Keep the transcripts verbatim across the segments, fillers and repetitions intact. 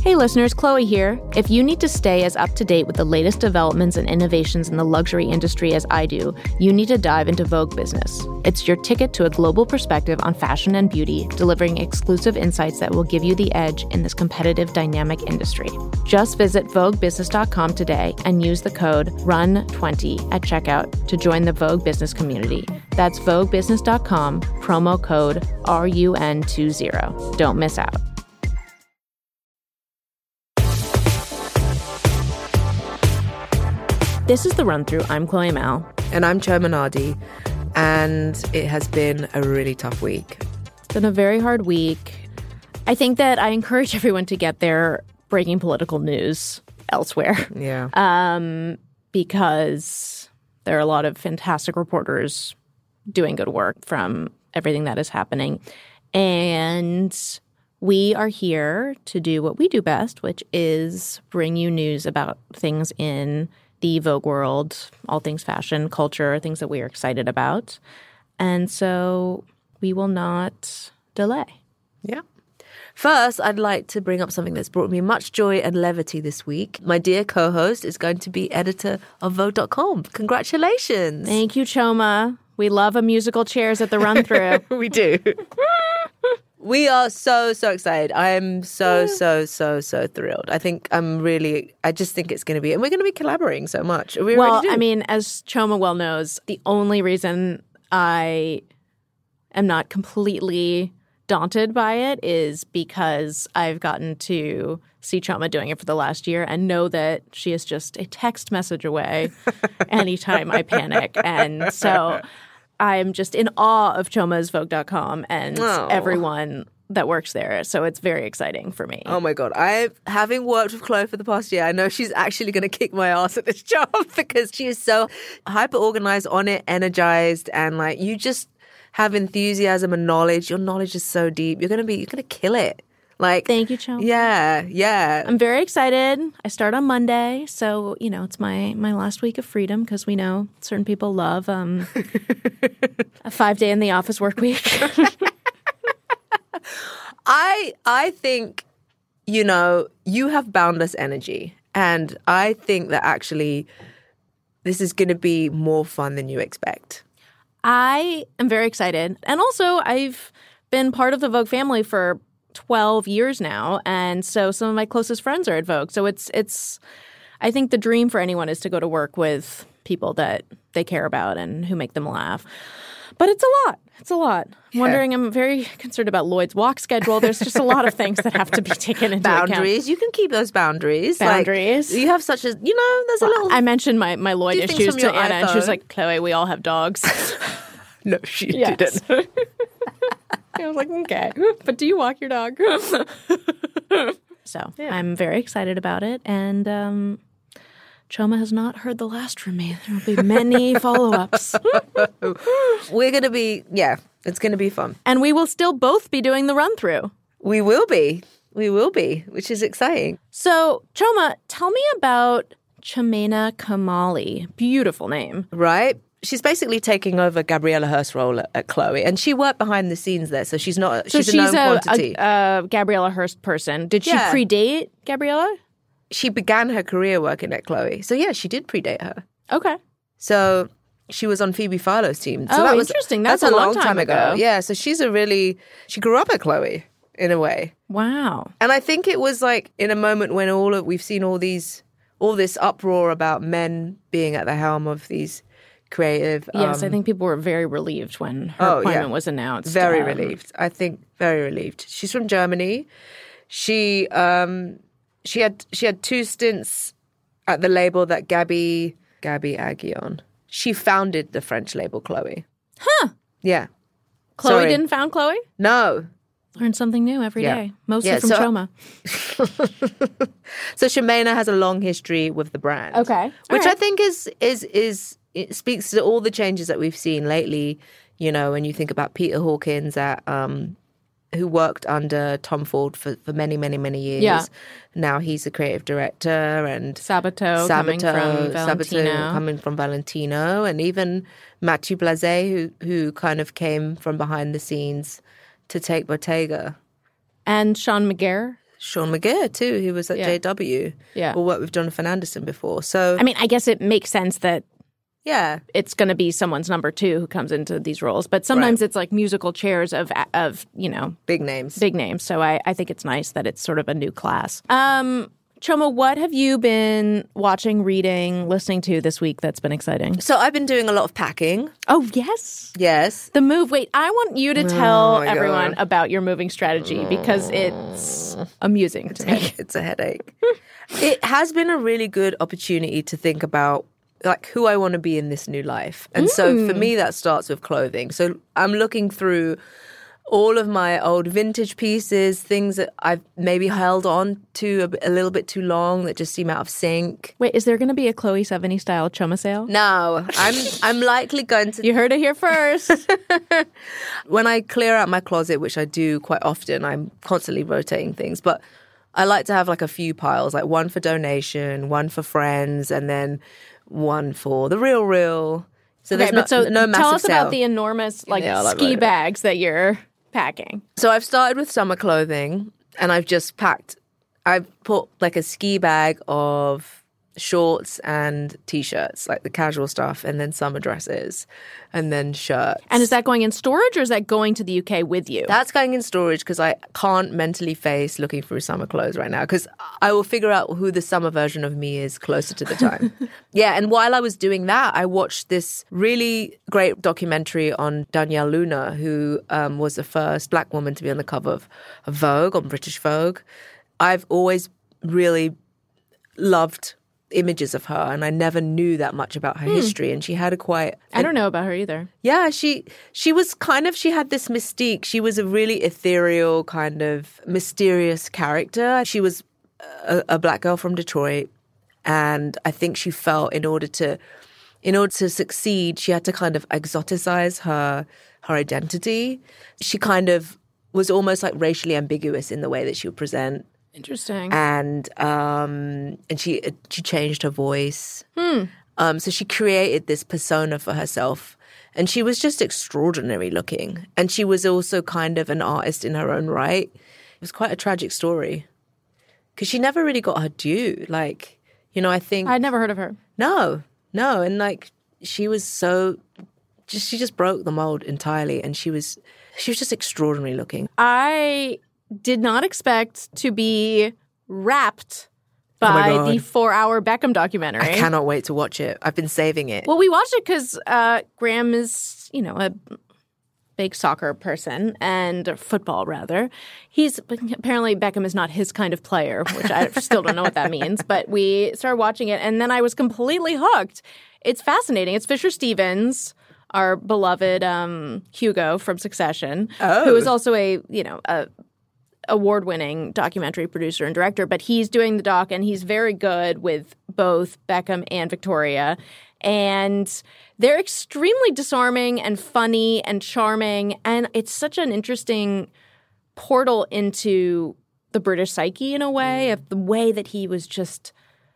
Hey listeners, Chloe here. If you need to stay as up to date with the latest developments and innovations in the luxury industry as I do, you need to dive into Vogue Business. It's your ticket to a global perspective on fashion and beauty, delivering exclusive insights that will give you the edge in this competitive, dynamic industry. Just visit vogue business dot com today and use the code R U N twenty at checkout to join the Vogue Business community. That's vogue business dot com, promo code R U N twenty. Don't miss out. This is The Run-Through. I'm Chloe Mal. And I'm Choma Nadi. And it has been a really tough week. It's been a very hard week. I think that I encourage everyone to get their breaking political news elsewhere. Yeah. Um, because there are a lot of fantastic reporters doing good work from everything that is happening. And we are here to do what we do best, which is bring you news about things in the Vogue world, all things fashion, culture, things that we are excited about. And so we will not delay. Yeah. First, I'd like to bring up something that's brought me much joy and levity this week. My dear co-host is going to be editor of Vogue dot com. Congratulations. Thank you, Choma. We love a musical chairs at the Run-Through. We do. We are so, so excited. I am so, so, so, so thrilled. I think I'm really, I just think it's going to be, and we're going to be collaborating so much. Are we well, ready to do? I mean, as Choma well knows, the only reason I am not completely daunted by it is because I've gotten to see Choma doing it for the last year and know that she is just a text message away anytime I panic. And so I'm just in awe of Choma's Vogue dot com and Oh. everyone that works there. So it's very exciting for me. Oh my God. I, having worked with Chloe for the past year, I know she's actually going to kick my ass at this job because she is so hyper organized, on it, energized, and like you just have enthusiasm and knowledge. Your knowledge is so deep. You're going to be, you're going to kill it. Like, Thank you, Choma. Yeah, yeah. I'm very excited. I start on Monday, so, you know, it's my, my last week of freedom because we know certain people love um, a five-day in the office work week. I I think, you know, you have boundless energy. And I think that actually this is going to be more fun than you expect. I am very excited. And also, I've been part of the Vogue family for twelve years now. And so some of my closest friends are at Vogue. So it's, it's, I think the dream for anyone is to go to work with people that they care about and who make them laugh. But it's a lot. It's a lot. I'm Yeah. wondering, I'm very concerned about Lloyd's walk schedule. There's just a lot of things that have to be taken into Boundaries. account. You can keep those boundaries. Boundaries. Like, you have such a, you know, there's a little. I mentioned my, my Lloyd Do things issues from to your Anna, and she was iPhone. like, Chloe, we all have dogs. No, she Yes. didn't. I was like, okay. But do you walk your dog? So Yeah. I'm very excited about it. And um, Choma has not heard the last from me. There will be many follow-ups. We're going to be, yeah, it's going to be fun. And we will still both be doing the run-through. We will be. We will be, which is exciting. So, Choma, tell me about Chimena Kamali. Beautiful name. Right? She's basically taking over Gabriella Hearst's role at, at Chloe. And she worked behind the scenes there, so she's not, So she's, she's, a known a, quantity. a, a Gabriella Hearst person. Did she Yeah. predate Gabriella? She began her career working at Chloe. So yeah, she did predate her. Okay. So she was on Phoebe Philo's team. So Oh, that was, interesting. That's a long time ago. Yeah, so she's a really, she grew up at Chloe in a way. Wow. And I think it was like in a moment when all of, we've seen all these, all this uproar about men being at the helm of these creative. Yes, um, I think people were very relieved when her Oh, appointment yeah. was announced. Very Um, relieved. I think very relieved. She's from Germany. She um she had she had two stints at the label that Gabby Gabby Aguillon. She founded the French label Chloe. Huh. Yeah. Chloe Sorry. didn't found Chloe? No. Learn something new every day. Yeah. Mostly Yeah, from so- Choma. So Chimena has a long history with the brand. Okay. Which All I right. think is is is it speaks to all the changes that we've seen lately. You know, when you think about Peter Hawkins at um who worked under Tom Ford for, for many, many, many years. Yeah. Now he's a creative director, and Sabato, coming from Sabato Valentino. coming from Valentino, and even Mathieu Blazet, who who kind of came from behind the scenes to take Bottega. And Sean McGarr. Sean McGear too, who was at Yeah. J W. Yeah. Or worked with Jonathan Anderson before. So I mean, I guess it makes sense that yeah. it's going to be someone's number two who comes into these roles. But sometimes Right. it's like musical chairs of, of you know, Big names. big names. So I, I think it's nice that it's sort of a new class. Um, Choma, what have you been watching, reading, listening to this week that's been exciting? So I've been doing a lot of packing. Oh, yes. Yes. The move. Wait, I want you to tell my everyone God. about your moving strategy because it's amusing to me. It's a headache. It has been a really good opportunity to think about like who I want to be in this new life. And so for me, that starts with clothing. So I'm looking through all of my old vintage pieces, things that I've maybe held on to a, a little bit too long that just seem out of sync. Wait, is there going to be a Chloe Sevigny style Choma sale? No, I'm I'm likely going to. You heard it here first. When I clear out my closet, which I do quite often, I'm constantly rotating things, but I like to have like a few piles, like one for donation, one for friends, and then one for the real real. So Okay, there's no, but so no massive tell us sale. about the enormous like Yeah, like, ski right. bags that you're packing. So I've started with summer clothing, and I've just packed. I've put like a ski bag of shorts and t-shirts, like the casual stuff, and then summer dresses, and then shirts. And is that going in storage or is that going to the U K with you? That's going in storage because I can't mentally face looking through summer clothes right now because I will figure out who the summer version of me is closer to the time. Yeah, and while I was doing that, I watched this really great documentary on Danielle Luna, who um, was the first black woman to be on the cover of, of Vogue, on British Vogue. I've always really loved images of her, and I never knew that much about her history, and she had a quite... I don't know about her either. Yeah, she she was kind of, she had this mystique. She was a really ethereal, kind of mysterious character. She was a, a black girl from Detroit, and I think she felt in order to in order to succeed, she had to kind of exoticize her her identity. She kind of was almost like racially ambiguous in the way that she would present. Interesting. And um, and she she changed her voice. Hmm. Um, so she created this persona for herself, and she was just extraordinary looking. And she was also kind of an artist in her own right. It was quite a tragic story because she never really got her due. Like, you know, I think I'd never heard of her. no, no, and like she was so just she just broke the mold entirely, and she was she was just extraordinary looking. I did not expect to be wrapped Oh my by God. the four-hour Beckham documentary. I cannot wait to watch it. I've been saving it. Well, we watched it because uh, Graham is, you know, a big soccer person and football, rather. He's apparently Beckham is not his kind of player, which I still don't know what that means. But we started watching it, and then I was completely hooked. It's fascinating. It's Fisher Stevens, our beloved um, Hugo from Succession, Oh. who is also a, you know, a award-winning documentary producer and director, but he's doing the doc and he's very good with both Beckham and Victoria. And they're extremely disarming and funny and charming. And it's such an interesting portal into the British psyche in a way, of the way that he was just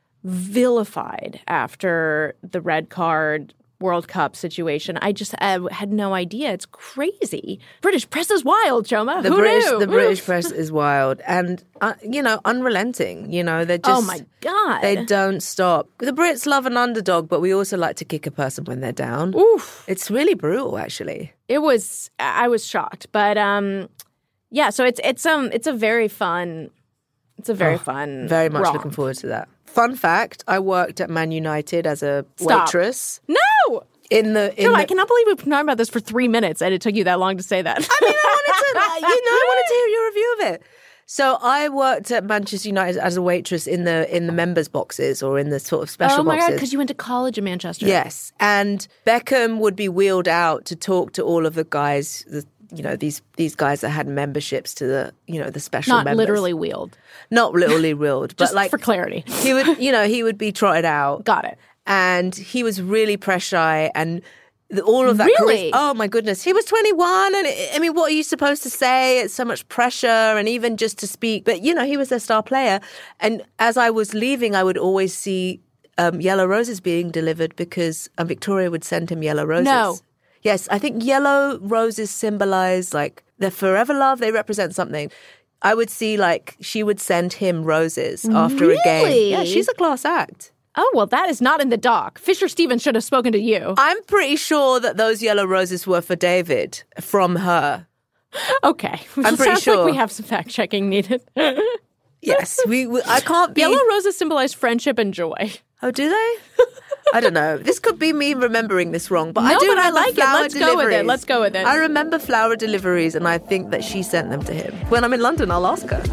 vilified after the red card World Cup situation. I just I had no idea. It's crazy. British press is wild, Choma. The Who British, knew? the British press is wild and, uh, you know, unrelenting. You know, they're just... Oh, my God. They don't stop. The Brits love an underdog, but we also like to kick a person when they're down. Oof. It's really brutal, actually. It was, I was shocked. But, um, yeah, so it's, it's, um, it's a very fun, it's a very Oh, fun Very much romp. looking forward to that. Fun fact, I worked at Man United as a Stop. waitress. No! In the... In Choma, the I cannot believe we've been talking about this for three minutes and it took you that long to say that. I mean, I wanted to, you know, I wanted to hear your review of it. So I worked at Manchester United as a waitress in the in the members' boxes or in the sort of special Oh, my God, boxes. because you went to college in Manchester. Yes, and Beckham would be wheeled out to talk to all of the guys, the, you know, these these guys that had memberships to the, you know, the special Not members. literally wheeled. Not literally wheeled, but Just like for clarity. he would, you know, he would be trotted out. Got it. And he was really press shy and the, all of that. Really? charisma- oh my goodness. He was twenty-one and it, I mean, what are you supposed to say? It's so much pressure and even just to speak. But, you know, he was their star player. And as I was leaving, I would always see um, yellow roses being delivered because um, Victoria would send him yellow roses. No. Yes, I think yellow roses symbolize like their forever love. They represent something. I would see, like, she would send him roses after Really? a game. Yeah, she's a class act. Oh, well, that is not in the doc. Fisher Stevens should have spoken to you. I'm pretty sure that those yellow roses were for David from her. Okay. I'm pretty Sounds sure. like we have some fact-checking needed. Yes, we, we. I can't be. Yellow roses symbolize friendship and joy. Oh, do they? I don't know. This could be me remembering this wrong, but No, I do but I remember like it. flower Let's go with it. deliveries. Let's go with it. I remember flower deliveries, and I think that she sent them to him. When I'm in London, I'll ask her.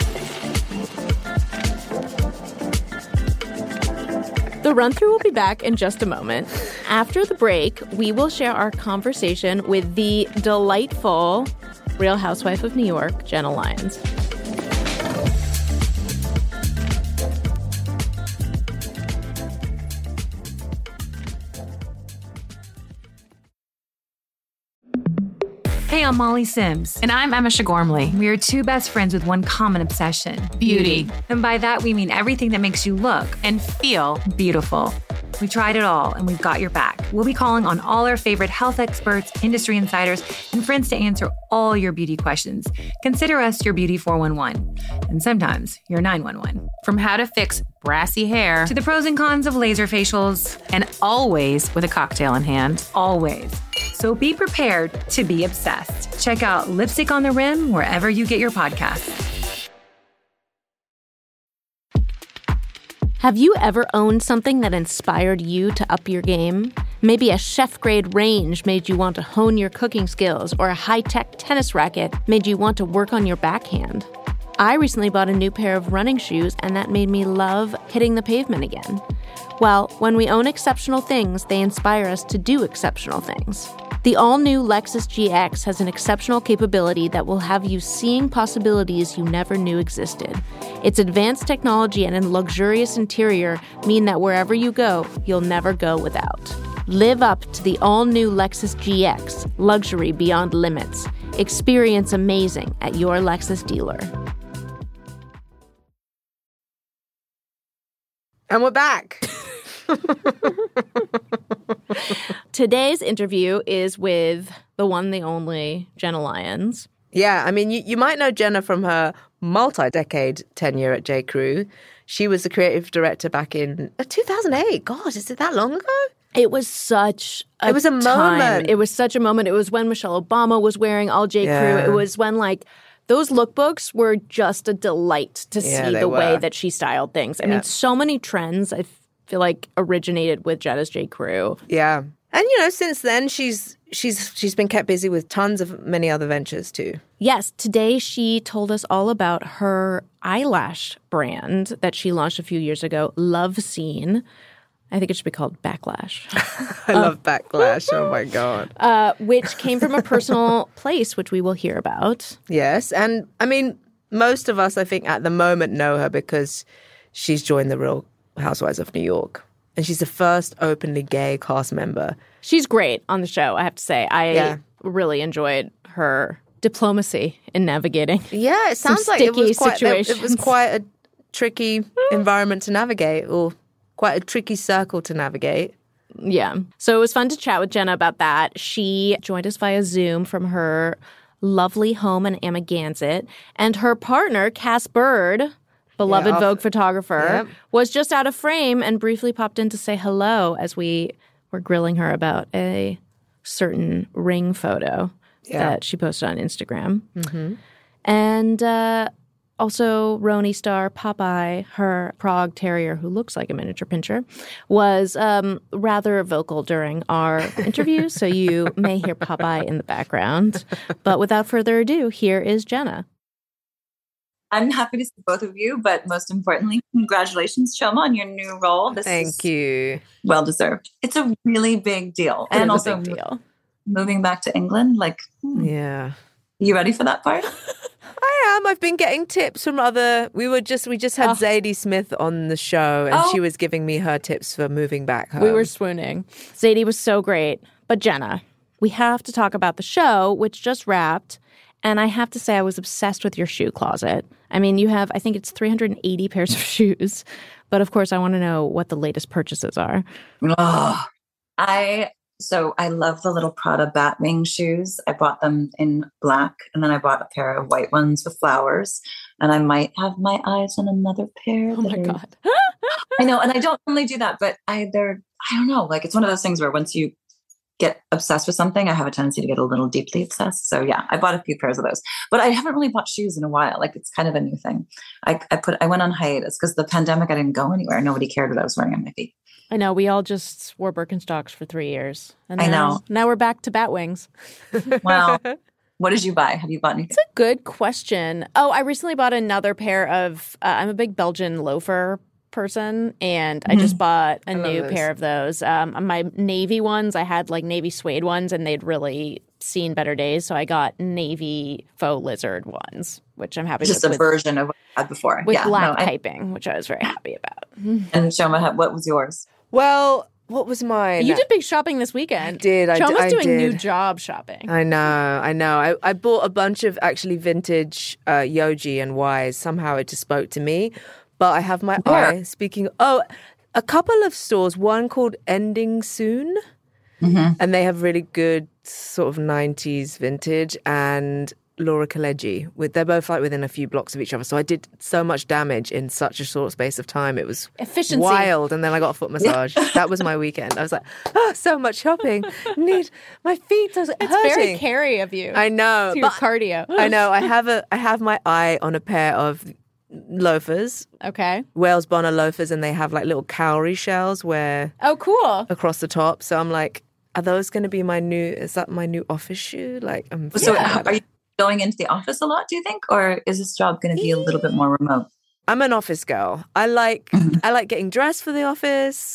The run-through will be back in just a moment. After the break, we will share our conversation with the delightful Real Housewife of New York, Jenna Lyons. Hey, I'm Molly Sims. And I'm Emma Shagormley. We are two best friends with one common obsession. Beauty. And by that, we mean everything that makes you look And feel. beautiful. We tried it all, and we've got your back. We'll be calling on all our favorite health experts, industry insiders, and friends to answer all your beauty questions. Consider us your Beauty four one one, and sometimes your nine one one. From how to fix brassy hair To the pros and cons of laser facials, and always with a cocktail in hand. always. So be prepared to be obsessed. Check out Lipstick on the Rim wherever you get your podcasts. Have you ever owned something that inspired you to up your game? Maybe a chef-grade range made you want to hone your cooking skills, or a high-tech tennis racket made you want to work on your backhand. I recently bought a new pair of running shoes, and that made me love hitting the pavement again. Well, when we own exceptional things, they inspire us to do exceptional things. The all-new Lexus G X has an exceptional capability that will have you seeing possibilities you never knew existed. Its advanced technology and a luxurious interior mean that wherever you go, you'll never go without. Live up to the all-new Lexus G X, luxury beyond limits. Experience amazing at your Lexus dealer. And we're back. Today's interview is with the one, the only Jenna Lyons. Yeah, I mean, you, you might know Jenna from her multi-decade tenure at J. Crew. She was the creative director back in uh, two thousand eight. God, is it that long ago? It was such a It was a time. moment. It was such a moment. It was when Michelle Obama was wearing all J. Yeah. Crew. It was when, like, those lookbooks were just a delight to Yeah, see they the way were. that she styled things. I Yeah. mean, so many trends, I feel like, originated with Jenna's J. Crew. Yeah. And, you know, since then, she's she's she's been kept busy with tons of many other ventures, too. Yes, today she told us all about her eyelash brand that she launched a few years ago, Love Scene. I think it should be called Backlash. I love Backlash. Oh, my God. uh, which came from a personal place, which we will hear about. Yes. And, I mean, most of us, I think, at the moment know her because she's joined the Real Housewives of New York. And she's the first openly gay cast member. She's great on the show, I have to say. I Yeah. really enjoyed her diplomacy in navigating. Yeah, it Some sounds like it sticky was quite it was situations. quite a tricky environment to navigate, or quite a tricky circle to navigate. Yeah. So it was fun to chat with Jenna about that. She joined us via Zoom from her lovely home in Amagansett. And her partner, Cass Bird, beloved Yeah. Vogue photographer, Yep. was just out of frame and briefly popped in to say hello as we were grilling her about a certain ring photo Yeah. that she posted on Instagram. Mm-hmm. And uh, also Roni star Popeye, her Prague terrier who looks like a miniature pincher, was um, rather vocal during our interview. So you may hear Popeye in the background. But without further ado, here is Jenna. I'm happy to see both of you, but most importantly, congratulations, Shoma, on your new role. This Thank is you. well deserved. It's a really big deal. It is And a also big deal. moving back to England, like, hmm, Yeah. you ready for that part? I am. I've been getting tips from other. We were just we just had Oh. Zadie Smith on the show, and Oh. she was giving me her tips for moving back home. We were swooning. Zadie was so great. But Jenna, we have to talk about the show, which just wrapped. And I have to say, I was obsessed with your shoe closet. I mean, you have, I think it's three hundred eighty pairs of shoes. But of course, I want to know what the latest purchases are. Oh, I So I love the little Prada Batwing shoes. I bought them in black, and then I bought a pair of white ones with flowers. And I might have my eyes on another pair. Oh my are, God. I know, and I don't normally do that, but I they're I don't know. Like it's one of those things where once you get obsessed with something, I have a tendency to get a little deeply obsessed. So yeah, I bought a few pairs of those, but I haven't really bought shoes in a while. Like it's kind of a new thing. I, I put I went on hiatus because the pandemic. I didn't go anywhere. Nobody cared what I was wearing on my feet. I know. We all just wore Birkenstocks for three years. And I now, know. Now we're back to Batwings. Wow. What did you buy? Have you bought anything? It's a good question. Oh, I recently bought another pair of, uh, I'm a big Belgian loafer person, and I just bought a new those. pair of those. Um, my navy ones, I had like navy suede ones, and they'd really seen better days. So I got navy faux lizard ones, which I'm happy Just with. a version of what I had before. With yeah, black no, I- piping, which I was very happy about. And Shoma, what was yours? Well, what was mine? You did big shopping this weekend. I did. I Chum d- was I doing new did. job shopping. I know, I know. I, I bought a bunch of actually vintage uh, Yoji and Wise. Somehow it just spoke to me. But I have my Where? eye speaking. Oh, a couple of stores. One called Ending Soon. Mm-hmm. And they have really good sort of nineties vintage, and Laura Kaleji. With they're both like within a few blocks of each other. So I did so much damage in such a short space of time. It was Efficiency. wild. And then I got a foot massage. That was my weekend. I was like, oh, so much shopping. Need my feet are It's hurting. very carry of you. I know. to your but cardio. I know. I have a I have my eye on a pair of loafers, Okay. Wales Bonner loafers, and they have like little cowrie shells where Oh, cool. across the top. So I'm like, are those going to be my new? Is that my new office shoe? Like, I'm So yeah. are you going into the office a lot, do you think? Or is this job going to be a little bit more remote? I'm an office girl. I like I like getting dressed for the office.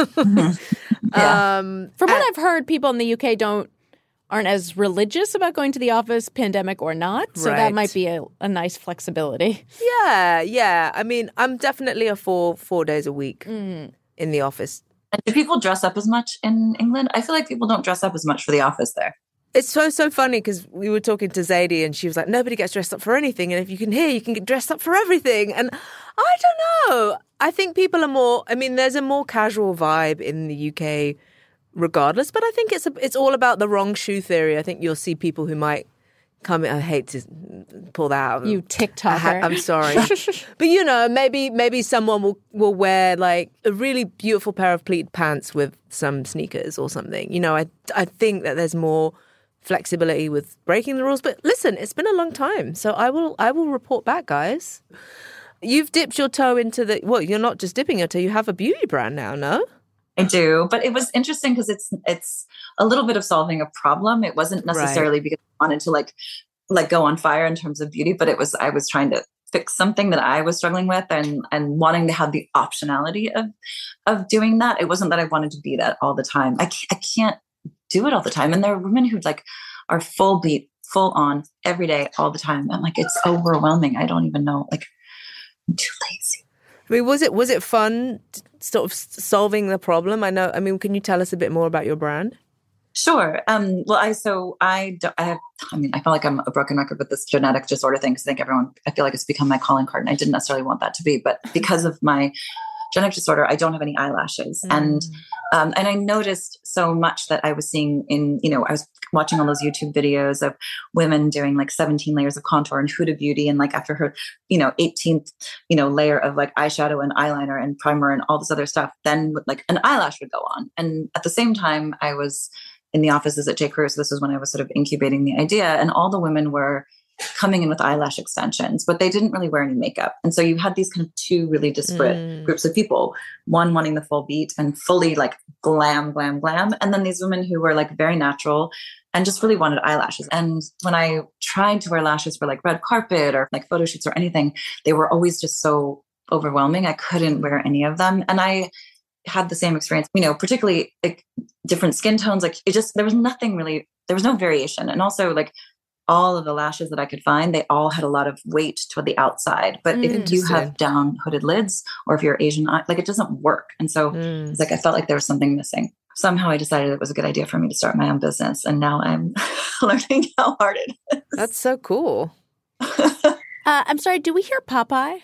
Yeah. um, From what and- I've heard, people in the U K don't aren't as religious about going to the office, pandemic or not. So that Right. might be a, a nice flexibility. yeah, yeah. I mean, I'm definitely a four four days a week in the office. And do people dress up as much in England? I feel like people don't dress up as much for the office there. It's so, so funny because we were talking to Zadie and she was like, nobody gets dressed up for anything. And if you can hear, you can get dressed up for everything. And I don't know. I think people are more, I mean, there's a more casual vibe in the U K regardless. But I think it's a, it's all about the wrong shoe theory. I think you'll see people who might come in. I hate to pull that out. You TikToker. I ha- I'm sorry. But, you know, maybe maybe someone will, will wear like a really beautiful pair of pleated pants with some sneakers or something. You know, I I think that there's more flexibility with breaking the rules. But listen, it's been a long time. So I will I will report back, guys. You've dipped your toe into the, well, you're not just dipping your toe, you have a beauty brand now, no? I do, but it was interesting because it's it's a little bit of solving a problem. It wasn't necessarily Right. because I wanted to like like go on fire in terms of beauty, but it was I was trying to fix something that I was struggling with and and wanting to have the optionality of of doing that. It wasn't that I wanted to be that all the time. I can't, I can't do it all the time. And there are women who like are full beat, full on every day, all the time. I'm like, it's overwhelming. I don't even know. Like, I'm too lazy. I mean, was it was it fun t- sort of s- solving the problem? I know, I mean, can you tell us a bit more about your brand? Sure. Um, well, I, so I, do- I have, I mean, I feel like I'm a broken record with this genetic disorder thing because I think everyone, I feel like it's become my calling card and I didn't necessarily want that to be, but because of my genetic disorder, I don't have any eyelashes. Mm. And, um, and I noticed so much that I was seeing in, you know, I was watching all those YouTube videos of women doing like seventeen layers of contour and Huda Beauty. And like after her, you know, eighteenth, you know, layer of like eyeshadow and eyeliner and primer and all this other stuff, then like an eyelash would go on. And at the same time, I was in the offices at J. Crew. So this was when I was sort of incubating the idea, and all the women were coming in with eyelash extensions, but they didn't really wear any makeup. And so you had these kind of two really disparate Mm. groups of people, one wanting the full beat and fully like glam, glam, glam. And then these women who were like very natural and just really wanted eyelashes. And when I tried to wear lashes for like red carpet or like photo shoots or anything, they were always just so overwhelming. I couldn't wear any of them. And I had the same experience, you know, particularly like different skin tones. Like it just, there was nothing really, there was no variation. And also like all of the lashes that I could find, they all had a lot of weight toward the outside. But if you Interesting. have down hooded lids or if you're Asian, like it doesn't work. And so Mm. it's like, I felt like there was something missing. Somehow I decided it was a good idea for me to start my own business. And now I'm learning how hard it is. That's so cool. Uh, I'm sorry, do we hear Popeye?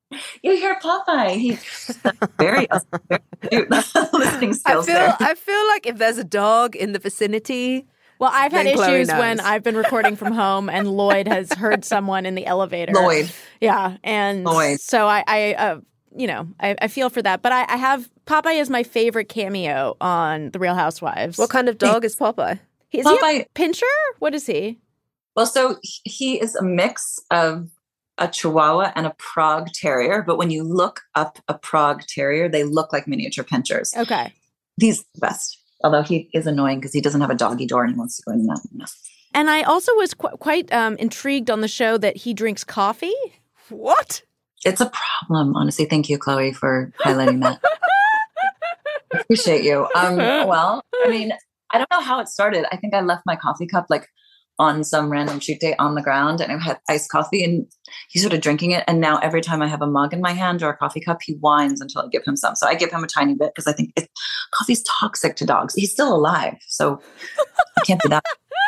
You hear Popeye. He's very, very cute. Listening I skills feel there. I feel like if there's a dog in the vicinity, Well, I've had Then Chloe issues when knows. I've been recording from home and Lloyd has heard someone in the elevator. Lloyd. Yeah. And Lloyd. so I, I uh, you know, I, I feel for that. But I, I have Popeye is my favorite cameo on The Real Housewives. what kind of dog is Popeye? Is he a Popeye- pincher? What is he? Well, so he is a mix of a Chihuahua and a Prague Terrier. But when you look up a Prague Terrier, they look like miniature pinchers. Okay. He's the best. Although he is annoying because he doesn't have a doggy door and he wants to go in that. No. And I also was qu- quite um, intrigued on the show that he drinks coffee. What? It's a problem, honestly. Thank you, Chloe, for highlighting that. I appreciate you. Um, well, I mean, I don't know how it started. I think I left my coffee cup like on some random shoot day on the ground and I had iced coffee and he's sort of drinking it. And now every time I have a mug in my hand or a coffee cup, he whines until I give him some. So I give him a tiny bit because I think it, coffee's toxic to dogs. He's still alive. So it can't be that.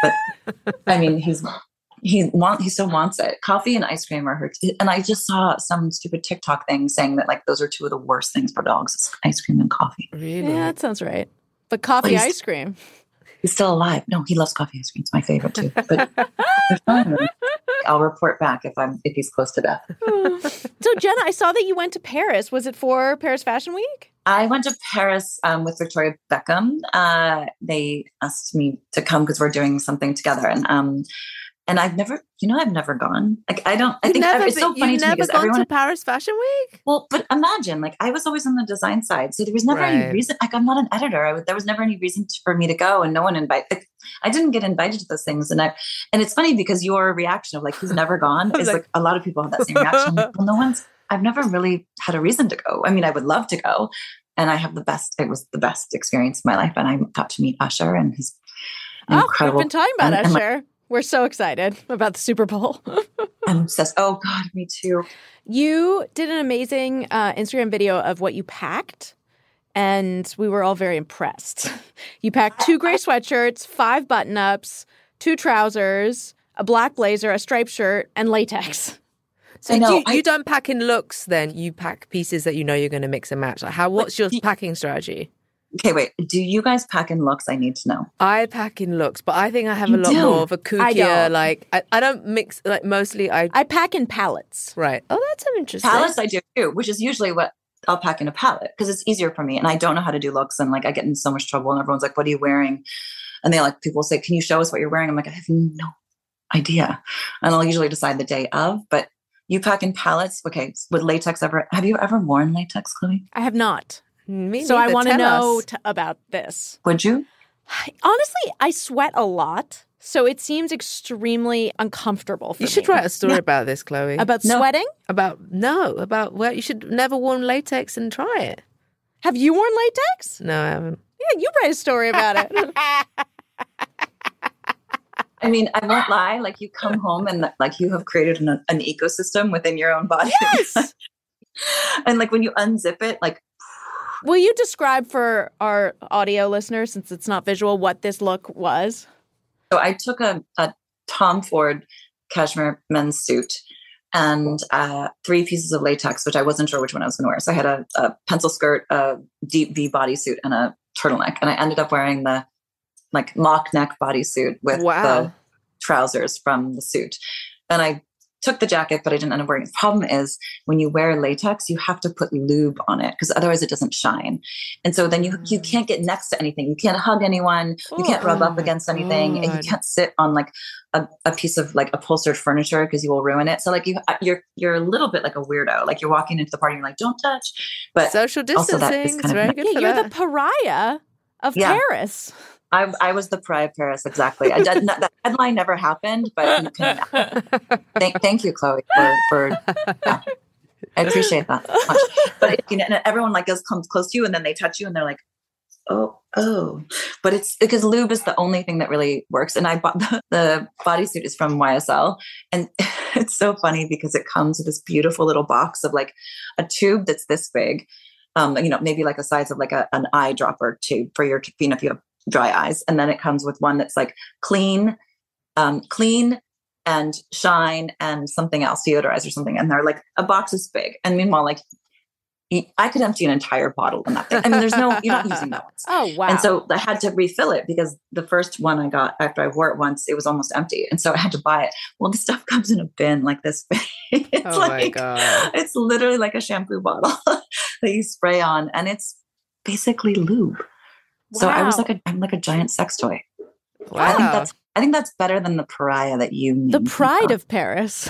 But I mean, he's, he want, he still wants it. Coffee and ice cream are her. T- and I just saw some stupid TikTok thing saying that like, those are two of the worst things for dogs is ice cream and coffee. Really? Yeah, that sounds right. But coffee But he's- ice cream. He's still alive. No, he loves coffee ice cream. It's my favorite too. But they're fine. I'll report back if I'm if he's close to death. So Jenna, I saw that you went to Paris. Was it for Paris Fashion Week? I went to Paris um, with Victoria Beckham. Uh, they asked me to come because we're doing something together, and um, and I've never, you know, I've never gone. Like I don't. I You've think never, it's so been- funny you've to me never because gone everyone. to Paris Fashion Week? Well, but imagine, like, I was always on the design side. So there was never any Right. reason, like, I'm not an editor. I was, there was never any reason to, for me to go and no one invited, like, I didn't get invited to those things. And I, and it's funny because your reaction of like, he's never gone I was is like, like- a lot of people have that same reaction. I'm like, well, no one's, I've never really had a reason to go. I mean, I would love to go and I have the best, it was the best experience of my life. And I got to meet Usher and his Oh, incredible. we've been talking about and- and, like, Usher. We're so excited about the Super Bowl. I'm obsessed. Oh God, me too. You did an amazing uh, Instagram video of what you packed, and we were all very impressed. You packed two gray sweatshirts, five button-ups, two trousers, a black blazer, a striped shirt, and latex. So I know, you, I- you don't pack in looks then? You pack pieces that you know you're going to mix and match. Like how? What's your do- packing strategy? Okay, wait. Do you guys pack in looks? I need to know. I pack in looks, but I think I have You a lot do? more of a I kookier, don't. like, I, I don't mix, like, mostly I, I pack in palettes. right. Oh, that's an interesting. Palettes I do too, which is usually what I'll pack in a palette because it's easier for me. And I don't know how to do looks. And like I get in so much trouble and everyone's like, what are you wearing? And they like, people say, can you show us what you're wearing? I'm like, I have no idea. And I'll usually decide the day of, but you pack in palettes. Okay. Would latex ever, have you ever worn latex, Chloe? I have not. Me So I neither. want to Tell know us. t- about this. Would you? Honestly, I sweat a lot, so it seems extremely uncomfortable for You should me. write a story about this, Chloe. About No. sweating? About, no, about, well, you should never worn latex and try it. Have you worn latex? No, I haven't. Yeah, you write a story about it. I mean, I won't lie. Like you come home and like you have created an, an ecosystem within your own body. Yes. And like when you unzip it, like Will you describe for our audio listeners, since it's not visual, what this look was? So I took a, a Tom Ford cashmere men's suit and uh, three pieces of latex, which I wasn't sure which one I was going to wear. So I had a, a pencil skirt, a deep V bodysuit, and a turtleneck. And I ended up wearing the like mock neck bodysuit with Wow. the trousers from the suit. And I took the jacket, but I didn't end up wearing it. The problem is when you wear latex, you have to put lube on it because otherwise it doesn't shine. And so then you you can't get next to anything. You can't hug anyone. You can't rub Oh up my against anything. And you God. can't sit on like a, a piece of like upholstered furniture because you will ruin it. So like you, you're you're a little bit like a weirdo. Like you're walking into the party and you're like, don't touch. But Social also that distancing. is It's kind of very nice. good Yeah, for you're that. the pariah of Yeah. Paris. I, I was the pariah of Paris, exactly. I did not, that headline never happened, but you can. Thank, thank you, Chloe, for. for yeah. I appreciate that so much. But you know, and everyone like goes comes close to you, and then they touch you, and they're like, "Oh, oh." But it's because lube is the only thing that really works. And I bought the, the bodysuit is from Y S L, and it's so funny because it comes with this beautiful little box of like a tube that's this big, um, you know, maybe like the size of like a, an eyedropper tube for your, you know, if you have dry eyes. And then it comes with one that's like clean, um, clean, and Shine and something else, Deodorize or something. And they're like, a box is big. And meanwhile, like, I could empty an entire bottle in that thing. I mean, there's no, you're not using that one. Oh, wow. And so I had to refill it because the first one I got after I wore it once, it was almost empty. And so I had to buy it. Well, the stuff comes in a bin like this big. It's Oh like, my God. it's literally like a shampoo bottle that you spray on, and it's basically lube. So I was Wow. like a, I'm like a giant sex toy. Wow. I think that's, I think that's better than the pariah that you The named. pride of Paris.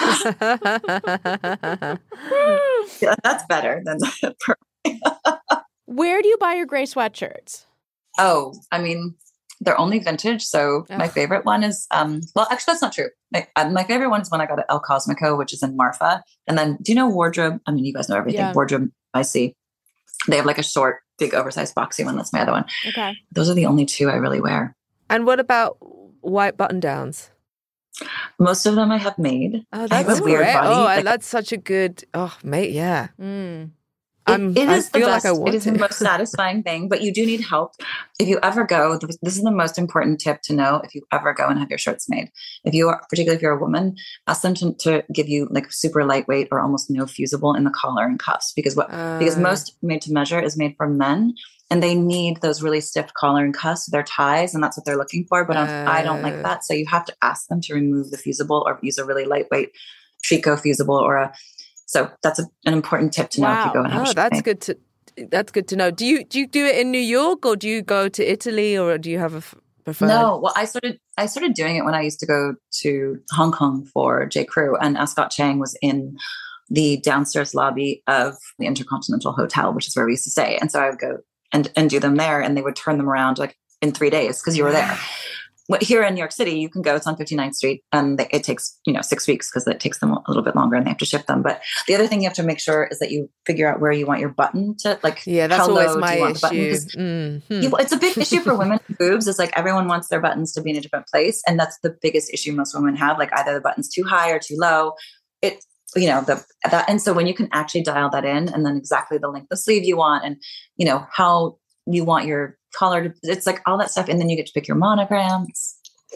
Yeah, that's better than the pariah. Where do you buy your gray sweatshirts? Oh, I mean, they're only vintage. So Oh. my favorite one is, um, well, actually, that's not true. My, uh, my favorite one is one I got at El Cosmico, which is in Marfa. And then, do you know Wardrobe? I mean, you guys know everything. Yeah. Wardrobe, I see. They have like a short, big, oversized, boxy one. That's my other one. Okay. Those are the only two I really wear. And what about white button downs? Most of them I have made. Oh, I have that's a weird great. body. Oh, Like, that's such a good. Oh, mate, yeah. Mm. I'm, It, it I is the feel best. like I want it is to. the most satisfying thing, but you do need help. If you ever go, th- this is the most important tip to know. If you ever go and have your shirts made, if you are, particularly if you're a woman, ask them to, to give you like super lightweight or almost no fusible in the collar and cuffs, because what because Uh, most made to measure is made for men, and they need those really stiff collar and cuffs, their ties, and that's what they're looking for. But um, I don't like Uh. that, so you have to ask them to remove the fusible or use a really lightweight tricot fusible or a. So that's a, an important tip to know if Wow. you go and have a Oh, shirt that's made. good to. That's good to know. Do you do you do it in New York, or do you go to Italy, or do you have a f- preferred? No, well, I started I started doing it when I used to go to Hong Kong for J. Crew, and Ascot Chang was in the downstairs lobby of the Intercontinental Hotel, which is where we used to stay. And so I would go and and do them there, and they would turn them around like in three days because you were there. Well, here in New York City, you can go. It's on fifty-ninth Street, and they, it takes you know six weeks because it takes them a little bit longer, and they have to ship them. But the other thing you have to make sure is that you figure out where you want your button to like. Yeah, that's how always low do my you want the button? issue. 'Cause Mhm. you- it's a big issue for women with boobs. It's like everyone wants their buttons to be in a different place. And that's the biggest issue most women have. Like either the button's too high or too low. It, you know, the, that, and so when you can actually dial that in and then exactly the length of sleeve you want and, you know, how you want your collar to, it's like all that stuff. And then you get to pick your monograms.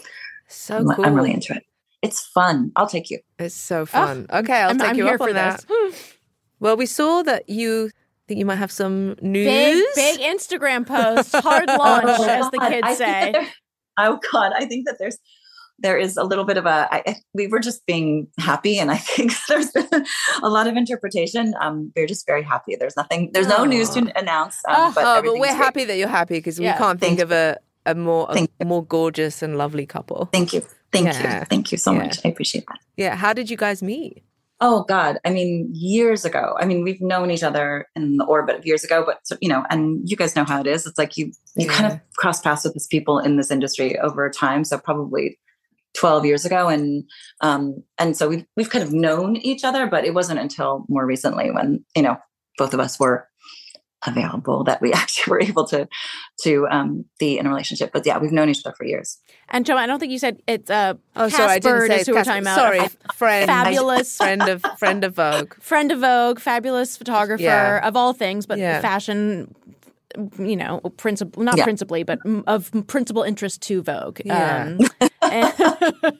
So I'm, cool. I'm really into it. It's fun. I'll take you. It's so fun. okay, I'll I'm, take I'm you here up for on that. this. Well, we saw that you think you might have some news. Big, big Instagram post. Hard launch, Oh, as the God. kids I think say. that there- oh God, I think that there's there is a little bit of a. I, I- we were just being happy, and I think there's been a lot of interpretation. Um, we're just very happy. There's nothing. There's no Oh. news to announce. Um, Oh, but Oh, but everything's we're great. happy that you're happy because Yeah. we can't think Thank of a, a more a Thank more gorgeous and lovely couple. Thank you, thank Yeah. you, thank you so Yeah. much. I appreciate that. Yeah, how did you guys meet? Oh God, I mean, years ago. I mean, we've known each other in the orbit of years ago, but so, you know, and you guys know how it is. It's like you you kind Yeah. of cross paths with these people in this industry over time. So probably twelve years ago, and um, and so we've we've kind of known each other, but it wasn't until more recently when you know both of us were available that we actually were able to to um, be in a relationship. But yeah, we've known each other for years. And Joe, I don't think you said it's uh, Oh, Cass sorry, I didn't Bird say is it's who we're Cass- talking about. Sorry, A friend, fabulous friend of friend of Vogue. friend of Vogue, fabulous photographer Yeah. of all things, but Yeah. fashion, you know, principal, not Yeah. principally, but m- of principal interest to Vogue. Yeah. Um, and-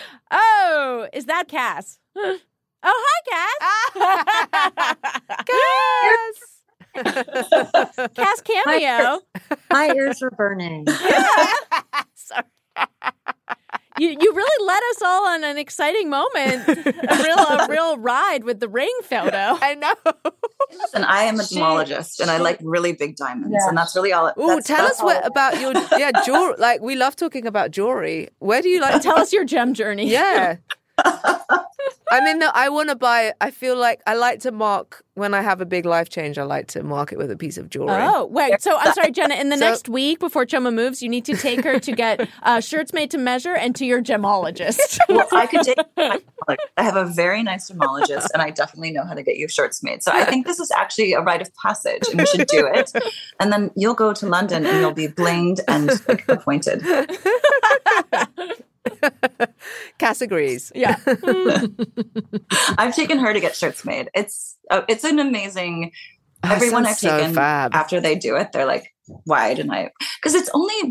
oh, is that Cass? Oh, hi, Cass. Cass. Cass cameo. My ears were burning. Sorry. You you really led us all on an exciting moment, a real a real ride with the ring photo. I know. Listen, I am a gemologist, and I like really big diamonds, Yeah. and that's really all. It, Oh, that's, tell that's us what about your yeah jewelry. Like we love talking about jewelry. Where do you like? Tell us your gem journey. Yeah. I mean, no, I want to buy. I feel like I like to mark when I have a big life change. I like to mark it with a piece of jewelry. Oh, wait. So I'm sorry, Jenna. In the So- next week before Choma moves, you need to take her to get uh, shirts made to measure and to your gemologist. Well, I could take. I have a very nice gemologist, and I definitely know how to get you shirts made. So I think this is actually a rite of passage, and we should do it. And then you'll go to London, and you'll be blinged and like, appointed. Cass agrees. Yeah. I've taken her to get shirts made. It's uh, it's an amazing. That Everyone sounds I've so taken fab. after they do it, they're like, "Why didn't I?" Because it's only really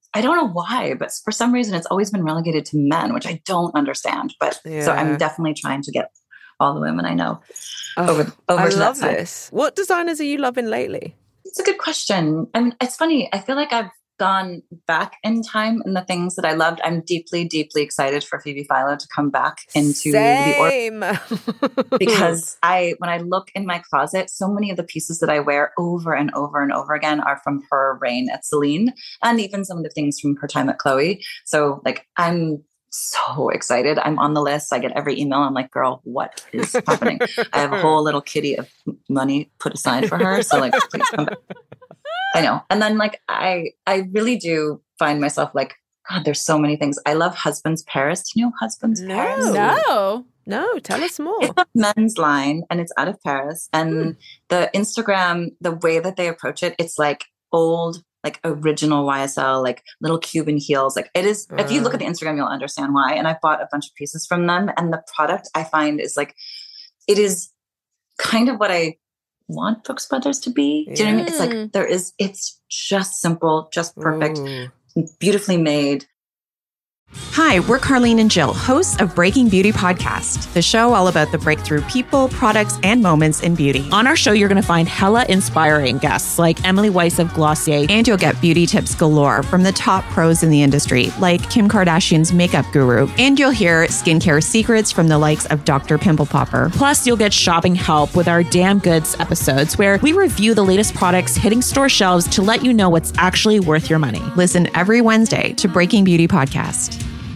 I don't know why, but for some reason it's always been relegated to men, which I don't understand. But Yeah. so I'm definitely trying to get all the women I know Oh, over, over I to love that side. this. What designers are you loving lately? It's a good question. I mean, it's funny. I feel like I've gone back in time in the things that I loved. I'm deeply, deeply excited for Phoebe Philo to come back into the org Same. because I, when I look in my closet, so many of the pieces that I wear over and over and over again are from her reign at Celine, and even some of the things from her time at Chloe. So like, I'm so excited. I'm on the list. I get every email. I'm like, girl, what is happening? I have a whole little kitty of money put aside for her. So like, please come back. I know. And then like, I, I really do find myself like, God, there's so many things. I love Husbands Paris. Do you know Husbands No. Paris? No. No, tell us more. It's a men's line and it's out of Paris. And Hmm. the Instagram, the way that they approach it, it's like old, like original Y S L, like little Cuban heels. Like it is, if you look at the Instagram, you'll understand why. And I bought a bunch of pieces from them. And the product I find is like, it is kind of what I want Brooks Brothers to be. Do you know what I mean? It's like, there is, it's just simple, just perfect, Ooh. beautifully made. Hi, we're Carlene and Jill, hosts of Breaking Beauty Podcast, the show all about the breakthrough people, products, and moments in beauty. On our show, you're going to find hella inspiring guests like Emily Weiss of Glossier. And you'll get beauty tips galore from the top pros in the industry, like Kim Kardashian's makeup guru. And you'll hear skincare secrets from the likes of Doctor Pimple Popper. Plus, you'll get shopping help with our Damn Goods episodes, where we review the latest products hitting store shelves to let you know what's actually worth your money. Listen every Wednesday to Breaking Beauty Podcast.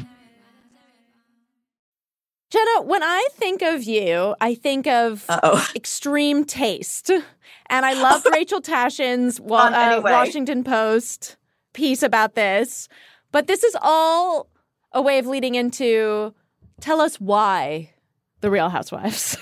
Jenna, when I think of you, I think of Uh-oh. extreme taste. And I loved Rachel Tashin's wa- Fun uh, anyway. Washington Post piece about this. But this is all a way of leading into, tell us why The Real Housewives.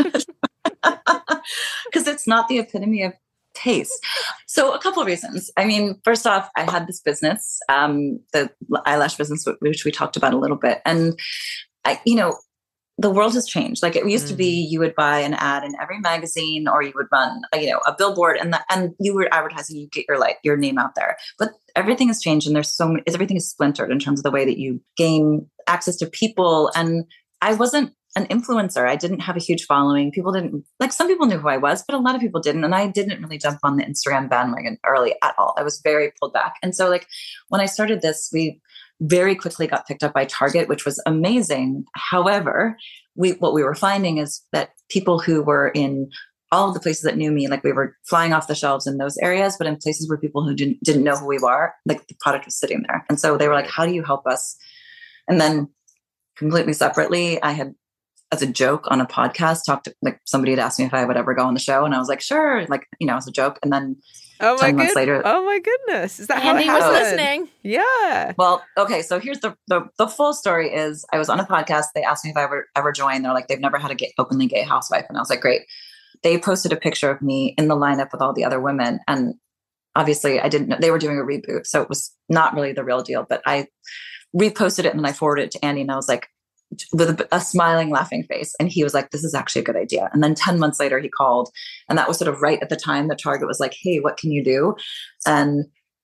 Because it's not the epitome of taste. So a couple of reasons. I mean, first off, I had this business, um, the eyelash business, which we talked about a little bit. And I, you know, the world has changed. Like it used mm. to be, you would buy an ad in every magazine, or you would run, a, you know, a billboard, and the, and you were advertising. You get your like your name out there. But everything has changed, and there's so many. Everything is splintered in terms of the way that you gain access to people. And I wasn't an influencer. I didn't have a huge following. People didn't like. Some people knew who I was, but a lot of people didn't. And I didn't really jump on the Instagram bandwagon early at all. I was very pulled back. And so, like when I started this, we very quickly got picked up by Target, which was amazing. However, we what we were finding is that people who were in all of the places that knew me, like we were flying off the shelves in those areas, but in places where people who didn't didn't know who we were, like the product was sitting there. And so they were like, how do you help us? And then completely separately, I had, as a joke on a podcast, talked to like somebody had asked me if I would ever go on the show. And I was like, sure, like, you know, as a joke. And then Oh my ten months good- later, Oh my goodness. Is that how Andy it was happened? listening. Yeah. Well, okay. So here's the, the the full story is I was on a podcast. They asked me if I ever ever joined. They're like, they've never had a gay, openly gay housewife. And I was like, great. They posted a picture of me in the lineup with all the other women. And obviously I didn't know they were doing a reboot. So it was not really the real deal, but I reposted it and then I forwarded it to Andy and I was like, with a, a smiling, laughing face. And he was like, this is actually a good idea. And then ten months later he called, and that was sort of right at the time that Target was like, hey, what can you do? And,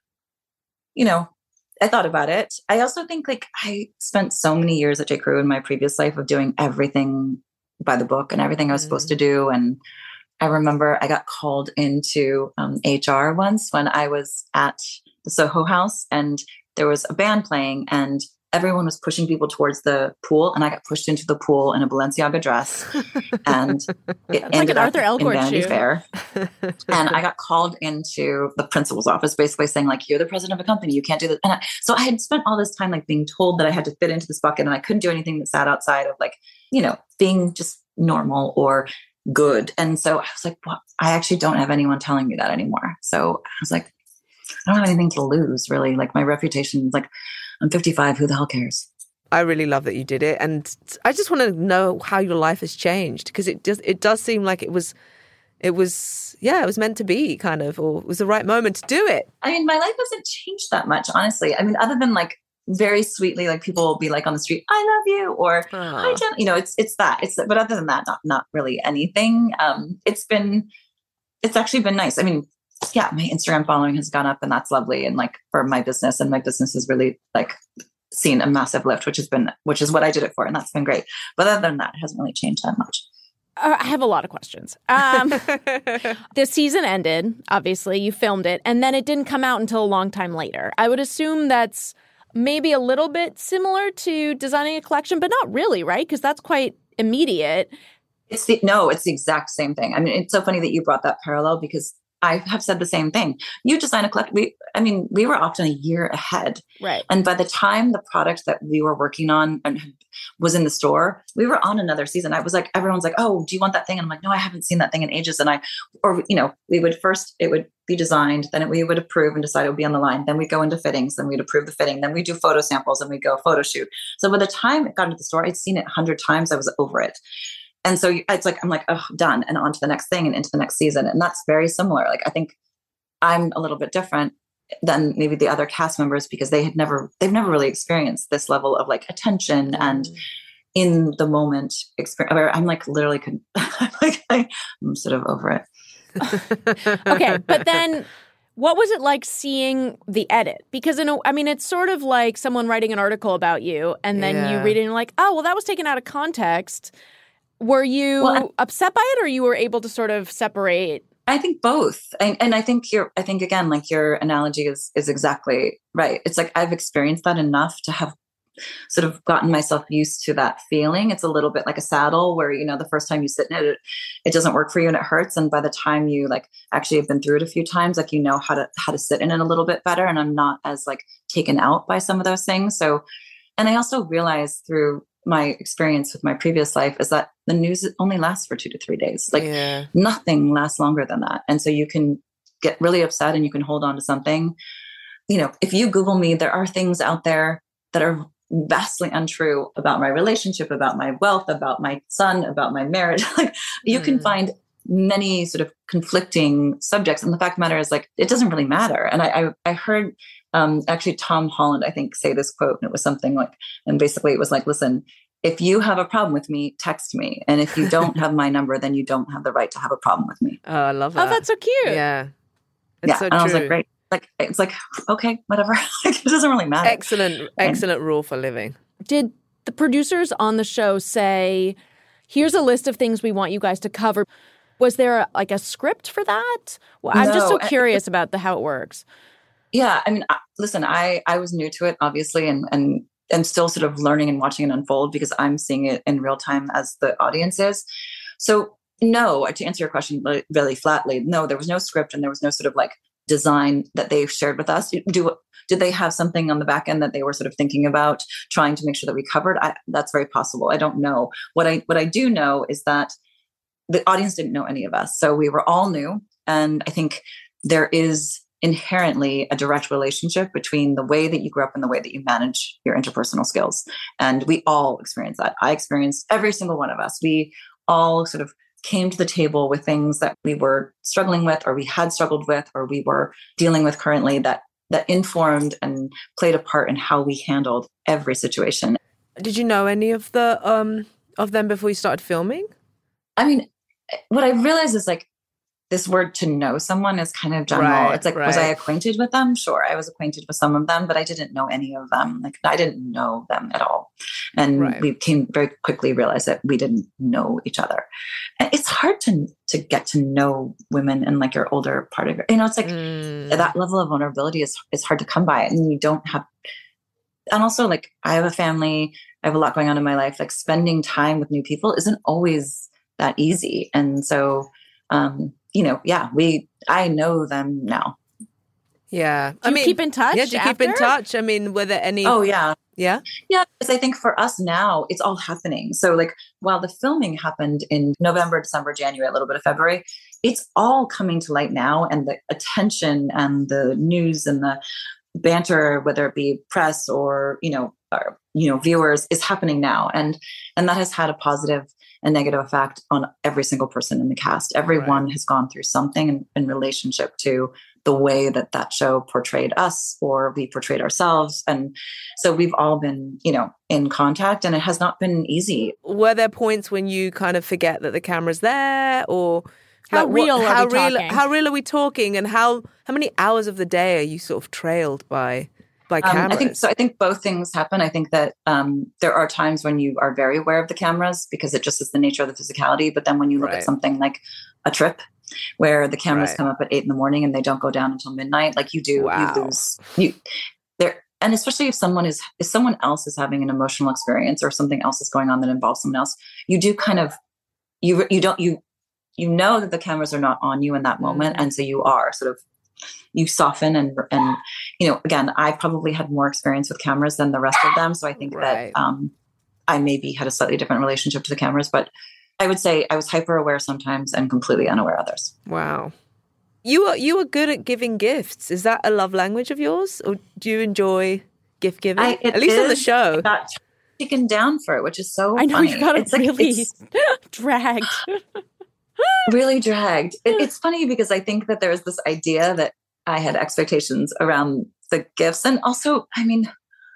you know, I thought about it. I also think like I spent so many years at J. Crew in my previous life of doing everything by the book and everything I was mm-hmm. supposed to do. And I remember I got called into um, H R once when I was at the Soho House and there was a band playing and everyone was pushing people towards the pool, and I got pushed into the pool in a Balenciaga dress, and it ended like an up Arthur in Elgort Vanity shoe. Fair. And I got called into the principal's office, basically saying, like, "You're the president of a company, you can't do this." And I, so I had spent all this time like being told that I had to fit into this bucket, and I couldn't do anything that sat outside of like, you know, being just normal or good. And so I was like, "Well, I actually don't have anyone telling me that anymore." So I was like, I don't have anything to lose, really. Like my reputation is like, I'm fifty-five. Who the hell cares? I really love that you did it. And I just want to know how your life has changed, because it does, it does seem like it was, it was, yeah, it was meant to be kind of, or it was the right moment to do it. I mean, my life hasn't changed that much, honestly. I mean, other than like very sweetly, like people will be like on the street, "I love you," or Aww. "Hi, Jen." You know, it's, it's that, it's, but other than that, not, not really anything. Um, it's been, it's actually been nice. I mean, yeah, my Instagram following has gone up, and that's lovely. And like for my business, and my business has really like seen a massive lift, which has been, which is what I did it for. And that's been great. But other than that, it hasn't really changed that much. Uh, I have a lot of questions. Um, the season ended, obviously, you filmed it, and then it didn't come out until a long time later. I would assume that's maybe a little bit similar to designing a collection, but not really, right? Because that's quite immediate. It's the, no, it's the exact same thing. I mean, it's so funny that you brought that parallel because I have said the same thing. You design a collection. We, I mean, we were often a year ahead. Right. And by the time the product that we were working on and was in the store, we were on another season. I was like, everyone's like, oh, do you want that thing? And I'm like, no, I haven't seen that thing in ages. And I, or, you know, we would first, it would be designed, then it, we would approve and decide it would be on the line. Then we'd go into fittings, then we'd approve the fitting. Then we'd do photo samples and we'd go photo shoot. So by the time it got into the store, I'd seen it a hundred times. I was over it. And so it's like, I'm like, oh, done. And on to the next thing and into the next season. And that's very similar. Like, I think I'm a little bit different than maybe the other cast members because they had never, they've never really experienced this level of like attention and in the moment experience. I'm like, literally, could, I'm like, I'm sort of over it. Okay. But then what was it like seeing the edit? Because, in a, I mean, it's sort of like someone writing an article about you and then Yeah. you read it and you're like, oh, well, that was taken out of context. Were you Well, I- upset by it or you were able to sort of separate? I think both. And, and I think you're, I think again, like your analogy is, is exactly right. It's like, I've experienced that enough to have sort of gotten myself used to that feeling. It's a little bit like a saddle where, you know, the first time you sit in it, it, it doesn't work for you and it hurts. And by the time you like actually have been through it a few times, like, you know, how to, how to sit in it a little bit better. And I'm not as like taken out by some of those things. So, and I also realized through my experience with my previous life is that the news only lasts for two to three days. Like Yeah. nothing lasts longer than that. And so you can get really upset and you can hold on to something. You know, if you Google me, there are things out there that are vastly untrue about my relationship, about my wealth, about my son, about my marriage. Like you can Mm. find many sort of conflicting subjects. And the fact of the matter is like, it doesn't really matter. And I, I, I heard um, actually Tom Holland, I think, say this quote, and it was something like, and basically it was like, listen, if you have a problem with me, text me. And if you don't have my number, then you don't have the right to have a problem with me. Oh, I love Oh, that. that's so cute. Yeah. It's yeah. so and true. I was like, great. Like, it's like, okay, whatever. Like, it doesn't really matter. Excellent, excellent rule for living. Did the producers on the show say, here's a list of things we want you guys to cover? Was there a, like a script for that? Well, I'm just so No, I- curious about the how it works. Yeah. I mean, I, listen, I, I was new to it, obviously, and, and, and still sort of learning and watching it unfold because I'm seeing it in real time as the audience is. So no, to answer your question really, really flatly, no, there was no script and there was no sort of like design that they shared with us. Do, did they have something on the back end that they were sort of thinking about trying to make sure that we covered? I, that's very possible. I don't know. What I, what I do know is that the audience didn't know any of us. So we were all new. And I think there is inherently a direct relationship between the way that you grew up and the way that you manage your interpersonal skills. And we all experience that. I experienced every single one of us. We all sort of came to the table with things that we were struggling with, or we had struggled with, or we were dealing with currently that that informed and played a part in how we handled every situation. Did you know any of the um of them before you started filming? I mean, what I realized is like this word to know someone is kind of general. Right, it's like, was I right. acquainted with them? Sure. I was acquainted with some of them, but I didn't know any of them. Like I didn't know them at all. And Right. we came very quickly realized that we didn't know each other. And it's hard to, to get to know women in like your older part of your, you know, it's like Mm. that level of vulnerability is, is hard to come by, and you don't have, and also like I have a family, I have a lot going on in my life. Like spending time with new people isn't always that easy. And so, um, you know, yeah, we, I know them now. Yeah. Do you keep in touch Yeah, do you keep in after? touch? I mean, were there any... Oh yeah. Yeah? Yeah. Because I think for us now, it's all happening. So like while the filming happened in November, December, January, a little bit of February, it's all coming to light now. And the attention and the news and the banter, whether it be press or, you know, or, you know, viewers, is happening now. And, and that has had a positive and negative effect on every single person in the cast. Everyone Right. has gone through something in, in relationship to the way that that show portrayed us, or we portrayed ourselves. And so we've all been, you know, in contact, and it has not been easy. Were there points when you kind of forget that the camera's there, or How Like, real what, are how we real, talking? How real are we talking? And how how many hours of the day are you sort of trailed by by cameras? Um, I think so. I think both things happen. I think that um, there are times when you are very aware of the cameras because it just is the nature of the physicality. But then when you look Right. at something like a trip where the cameras Right. come up at eight in the morning and they don't go down until midnight, like you do, Wow. you lose you there. And especially if someone is, if someone else is having an emotional experience or something else is going on that involves someone else, you do kind of, you, you don't, you, you know that the cameras are not on you in that moment. Mm. And so you are sort of, you soften and, and, you know, again, I probably had more experience with cameras than the rest of them. So I think Right. that um, I maybe had a slightly different relationship to the cameras, but I would say I was hyper aware sometimes and completely unaware others. Wow. You are you are good at giving gifts. Is that a love language of yours, or do you enjoy gift giving? I, it At least on the is. show. I got taken down for it, which is so I know funny. you got It's it like- really it's dragged. really dragged. It, it's funny because I think that there's this idea that I had expectations around the gifts. And also, I mean,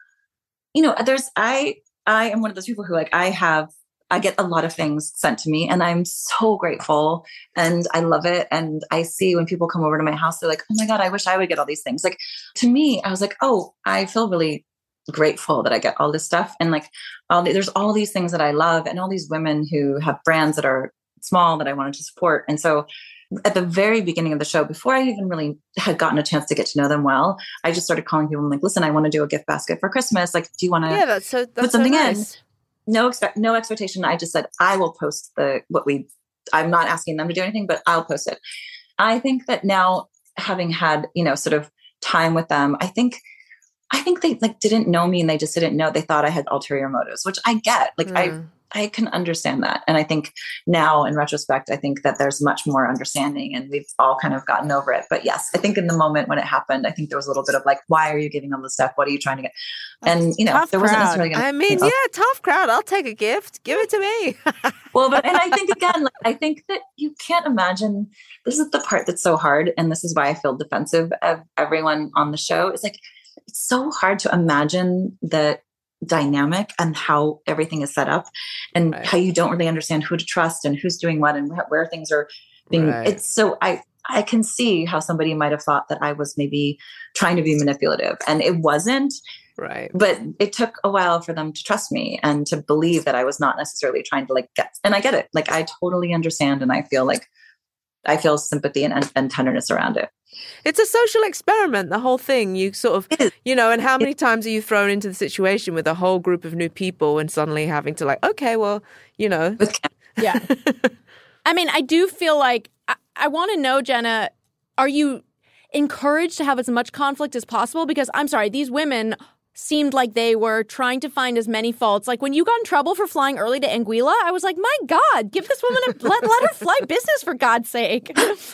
you know, there's, I, I am one of those people who like, I have, I get a lot of things sent to me and I'm so grateful and I love it. And I see when people come over to my house, they're like, oh my God, I wish I would get all these things. Like to me, I was like, oh, I feel really grateful that I get all this stuff. And like, all the, there's all these things that I love and all these women who have brands that are small that I wanted to support. And so at the very beginning of the show, before I even really had gotten a chance to get to know them well, I just started calling people and like, listen, I want to do a gift basket for Christmas. Like, do you want to Yeah, that's so. That's put something so in? nice. No expect, no expectation. I just said, I will post the, what we, I'm not asking them to do anything, but I'll post it. I think that now having had, you know, sort of time with them, I think, I think they like didn't know me and they just didn't know. They thought I had ulterior motives, which I get. Like I, Mm. I can understand that. And I think now in retrospect, I think that there's much more understanding and we've all kind of gotten over it. But yes, I think in the moment when it happened, I think there was a little bit of like, why are you giving them this stuff? What are you trying to get? And, you know, Tough there wasn't crowd. necessarily going to I mean, yeah, tough crowd. I'll take a gift. Give it to me. Well, but, and I think again, like, I think that you can't imagine, this is the part that's so hard. And this is why I feel defensive of everyone on the show. It's like, it's so hard to imagine the dynamic and how everything is set up and Right. how you don't really understand who to trust and who's doing what and wh- where things are being, Right. it's so, I, I can see how somebody might have thought that I was maybe trying to be manipulative and it wasn't. Right. But it took a while for them to trust me and to believe that I was not necessarily trying to like get, and I get it. Like I totally understand. And I feel like I feel sympathy and, and, and tenderness around it. It's a social experiment, the whole thing. You sort of, It is. you know, and how many times are you thrown into the situation with a whole group of new people and suddenly having to like, okay, well, you know. With Yeah. I mean, I do feel like I, I want to know, Jenna, are you encouraged to have as much conflict as possible? Because I'm sorry, these women seemed like they were trying to find as many faults. Like when you got in trouble for flying early to Anguilla, I was like, my God, give this woman a let, let her fly business for God's sake.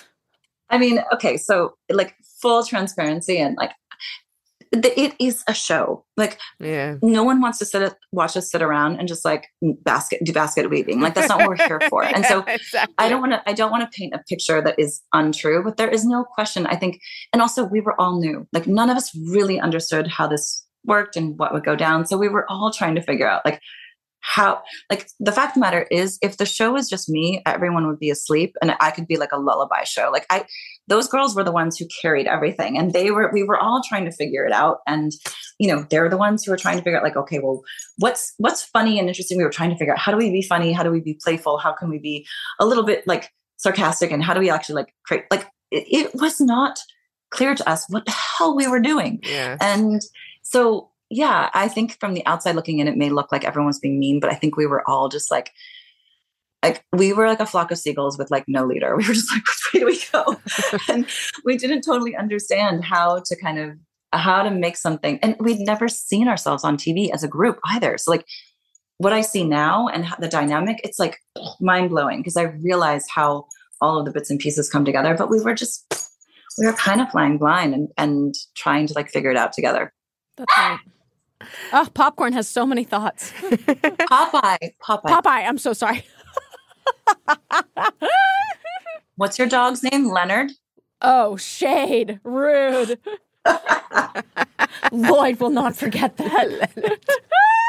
I mean, okay, so like full transparency and like the, it is a show. Like Yeah. no one wants to sit at, watch us sit around and just like basket do basket weaving. Like that's not what we're here for. And so Yeah, exactly. I don't want to I don't want to paint a picture that is untrue, but there is no question. I think, and also we were all new. Like none of us really understood how this worked and what would go down. So we were all trying to figure out like how, like the fact of the matter is if the show was just me, everyone would be asleep and I could be like a lullaby show. Like I, those girls were the ones who carried everything and they were, we were all trying to figure it out. And, you know, they're the ones who were trying to figure out like, okay, well, what's, what's funny and interesting. We were trying to figure out how do we be funny? How do we be playful? How can we be a little bit like sarcastic? And how do we actually like create, like, it, it was not clear to us what the hell we were doing. Yeah. And so, yeah, I think from the outside looking in, it may look like everyone's being mean, but I think we were all just like, like we were like a flock of seagulls with like no leader. We were just like, which way do we go? And we didn't totally understand how to kind of, how to make something. And we'd never seen ourselves on T V as a group either. So like what I see now and how the dynamic, it's like mind blowing because I realize how all of the bits and pieces come together, but we were just, we were kind of flying blind and, and trying to like figure it out together. That's right. Oh, popcorn has so many thoughts. Popeye, Popeye. Popeye, I'm so sorry. What's your dog's name? Leonard? Oh, shade. Rude. Lloyd will not forget that.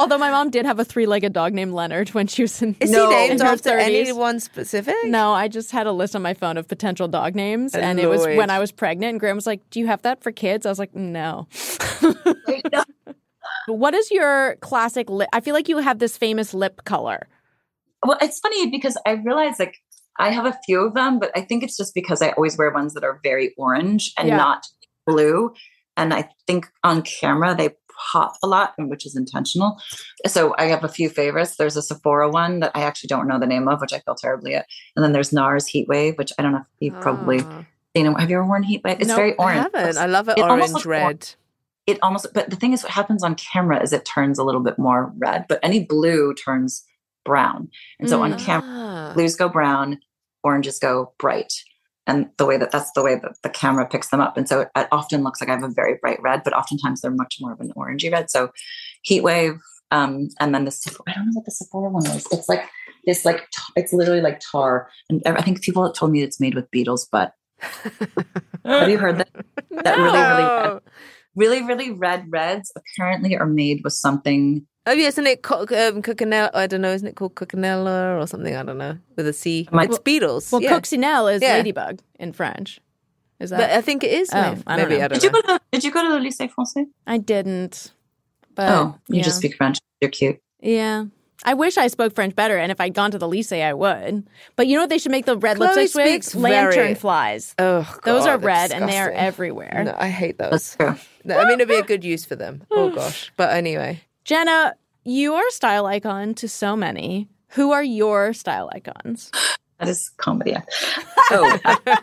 Although my mom did have a three-legged dog named Leonard when she was in, Is no, he named in her after thirties. anyone specific? No, I just had a list on my phone of potential dog names, and Annoyed. it was when I was pregnant, and Graham was like, do you have that for kids? I was like, no. Wait, no. What is your classic lip? I feel like you have this famous lip color. Well, it's funny because I realize like I have a few of them, but I think it's just because I always wear ones that are very orange and Yeah. not blue. And I think on camera they pop a lot, which is intentional. So I have a few favorites. There's a Sephora one that I actually don't know the name of, which I feel terribly at. And then there's NARS Heat Wave, which I don't know if you've probably Ah. seen it. Have you ever worn Heat Wave? It's Nope, very I orange. haven't. I love it, It almost orange, looks red. orange. It almost, but the thing is, what happens on camera is it turns a little bit more red, but any blue turns brown. And so on camera, Ah. blues go brown, oranges go bright. And the way that that's the way that the camera picks them up. And so it, it often looks like I have a very bright red, but oftentimes they're much more of an orangey red. So Heat Wave, um, and then the Sephora, I don't know what the Sephora one is. It's like this, like t- it's literally like tar. And I think people have told me it's made with beetles, but have you heard that? That really, really red, really, really red reds apparently are made with something. Oh, yeah, isn't it co- um, Coconella? I don't know. Isn't it called Coconella or something? I don't know. With a C. Am I- It's beetles. Well, yeah. coccinelle is Yeah. ladybug in French. Is that? But I think it is. Oh, maybe. I don't maybe know. I don't Did you know. go to the, Did you go to the Lycée Français? I didn't. But, Oh, you yeah. just speak French. You're cute. Yeah. I wish I spoke French better, and if I'd gone to the lycée, I would. But you know what they should make the red Chloe lipsticks with? speaks Lantern very- flies. Oh, God, Those are they're red, and they are disgusting. everywhere. No, I hate That's those. true. No, I mean, it'd be a good use for them. Oh, gosh. But anyway. Jenna, you are a style icon to so many. Who are your style icons? That is comedy. Oh,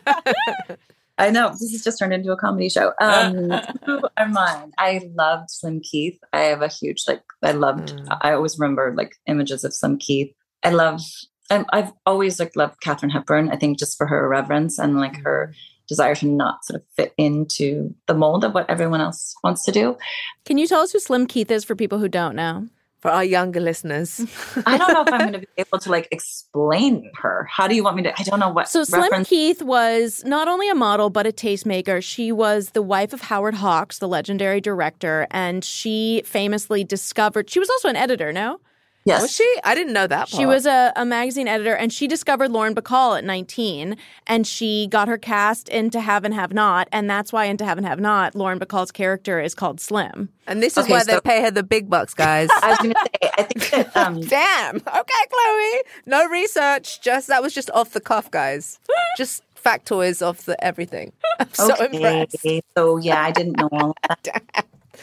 I know. This has just turned into a comedy show. Um, who are mine? I loved Slim Keith. I have a huge, like, I loved, Mm. I always remember, like, images of Slim Keith. I love, and I've always, like, loved Katharine Hepburn, I think, just for her irreverence and, like, her desire to not sort of fit into the mold of what everyone else wants to do. Can you tell us who Slim Keith is for people who don't know? For our younger listeners. I don't know if I'm going to be able to, like, explain her. How do you want me to? I don't know what So Slim reference. Keith was not only a model, but a tastemaker. She was the wife of Howard Hawks, the legendary director, and she famously discovered, she was also an editor, no? Yes. Was she? I didn't know that part. She was a, a magazine editor, and she discovered Lauren Bacall at nineteen, and she got her cast into Have and Have Not, and that's why into Have and Have Not, Lauren Bacall's character is called Slim. And this is Okay, why so- they pay her the big bucks, guys. I was going to say, I think that, um, Damn. Okay, Chloe. No research. Just that was just off the cuff, guys. Just factoids off the everything. I'm so impressed. okay. So yeah, I didn't know all of that.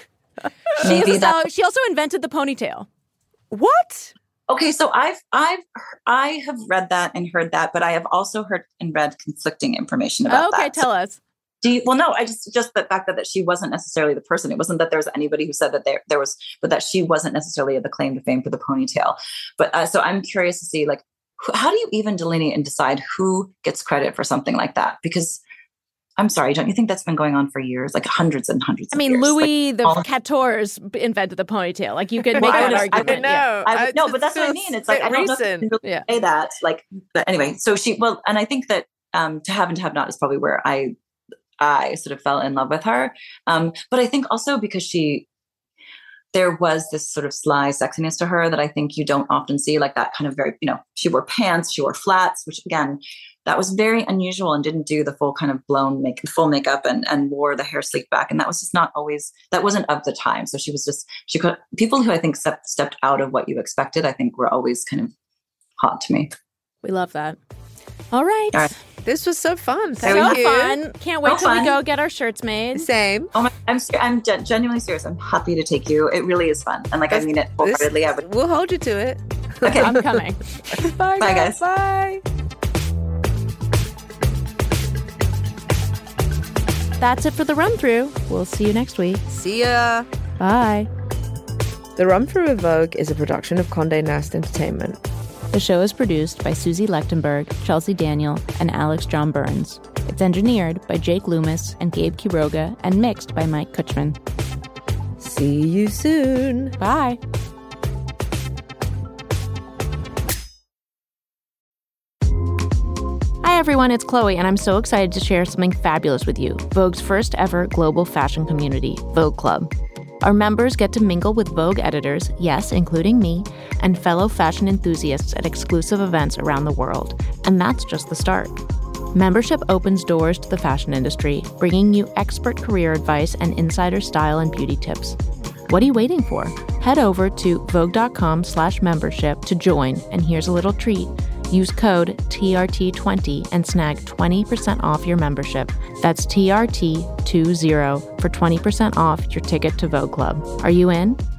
She, Maybe is, that. uh, she also invented the ponytail. What? Okay, so I've I've I have read that and heard that, but I have also heard and read conflicting information about Okay, that. tell us. Do you, well, no, I just just the fact that, that she wasn't necessarily the person. It wasn't that there was anybody who said that there there was, but that she wasn't necessarily the claim to fame for the ponytail. But uh, so I'm curious to see, like, who, how do you even delineate and decide who gets credit for something like that? Because I'm sorry, don't you think that's been going on for years, like hundreds and hundreds? I of mean, years? Louis like, the all- quatorze invented the ponytail. Like, you could Well, make I that would- I argument. would yeah. I would, no, but that's what I feels mean. It's a like bit I don't know if you recent. can really Yeah. say that. Like, but anyway, so she well, and I think that um, to have and to have not is probably where I I sort of fell in love with her. Um, but I think also because she there was this sort of sly sexiness to her that I think you don't often see, like that kind of very, you know, she wore pants, she wore flats, which again, that was very unusual and didn't do the full kind of blown make full makeup and, and wore the hair sleek back. And that was just not always, that wasn't of the time. So she was just, she could, people who I think stepped, stepped out of what you expected, I think were always kind of hot to me. We love that. All right. All right. This was so fun. So Thank you. fun. Can't wait So till we fun. go get our shirts made. Same. Oh my, I'm ser- I'm gen- genuinely serious. I'm happy to take you. It really is fun. And like, I mean it wholeheartedly. I would, We'll hold you to it. okay. I'm coming. Bye, Bye, guys. Bye. That's it for the run through. We'll see you next week. See ya. Bye. The Run Through with Vogue is a production of Condé Nast Entertainment. The show is produced by Susie Lechtenberg, Chelsea Daniel, and Alex John Burns. It's engineered by Jake Loomis and Gabe Quiroga and mixed by Mike Kutchman. See you soon. Bye. Hi everyone, it's Chloe, and I'm so excited to share something fabulous with you. Vogue's first ever global fashion community, Vogue Club. Our members get to mingle with Vogue editors, yes, including me, and fellow fashion enthusiasts at exclusive events around the world. And that's just the start. Membership opens doors to the fashion industry, bringing you expert career advice and insider style and beauty tips. What are you waiting for? Head over to vogue.com slash membership to join, and here's a little treat. Use code T R T twenty and snag twenty percent off your membership. That's T R T twenty for twenty percent off your ticket to Vogue Club. Are you in?